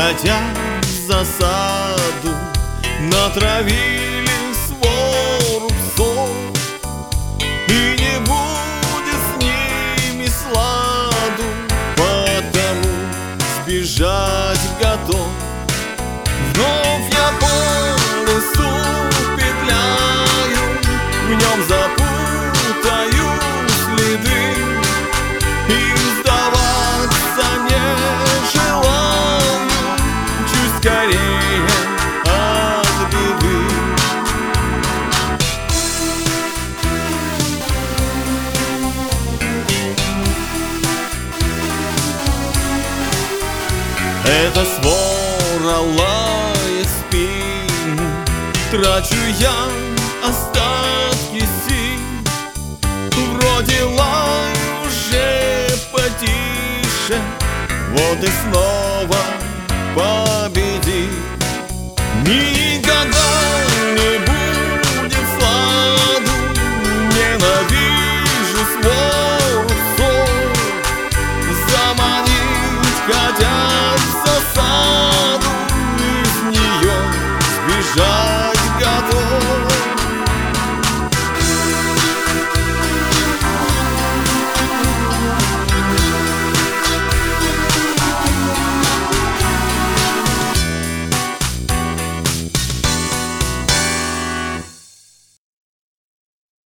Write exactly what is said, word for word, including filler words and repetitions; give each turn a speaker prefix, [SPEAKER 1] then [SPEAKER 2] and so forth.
[SPEAKER 1] хотят засаду, натравили свору псов, и не будет с ними сладу, потому сбежать готов. Вновь я по лесу петляю, в нем запутаю следы, и сдаваться не желаю, чуть скорее от беды. Эта свора лает в спину, трачу я остатки сил. Вроде лай уже потише, вот и снова победит. Не